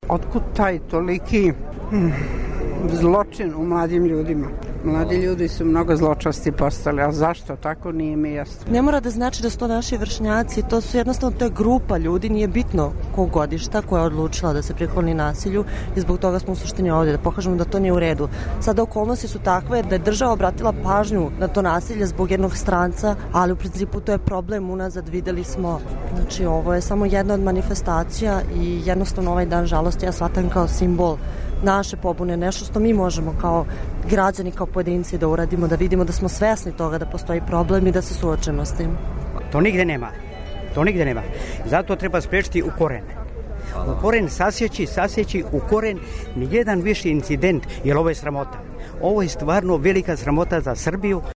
Otkud taj toliki zločin u mladim ljudima? Mladi ljudi su mnogo zločasti postali, a zašto tako nije mi jasno. Ne mora da znači da su to naši vršnjaci, to je grupa ljudi, nije bitno kog godišta koja je odlučila da se prikloni nasilju i zbog toga smo u suštini ovdje, da pokažemo da to nije u redu. Sada okolnosti su takve da je država obratila pažnju na to nasilje zbog jednog stranca, ali u principu to je problem unazad, videli smo. Znači ovo je samo jedna od manifestacija i jednostavno ovaj dan žalosti ja shvatam kao simbol naše pobune, nešto što mi možemo kao građani, kao pojedinci da uradimo, da vidimo da smo svesni toga da postoji problem i da se suočemo s tim. To nigde nema. Zato treba sprečiti u koren. U koren sasjeći u koren nijedan više incident, jer ovo je sramota. Ovo je stvarno velika sramota za Srbiju.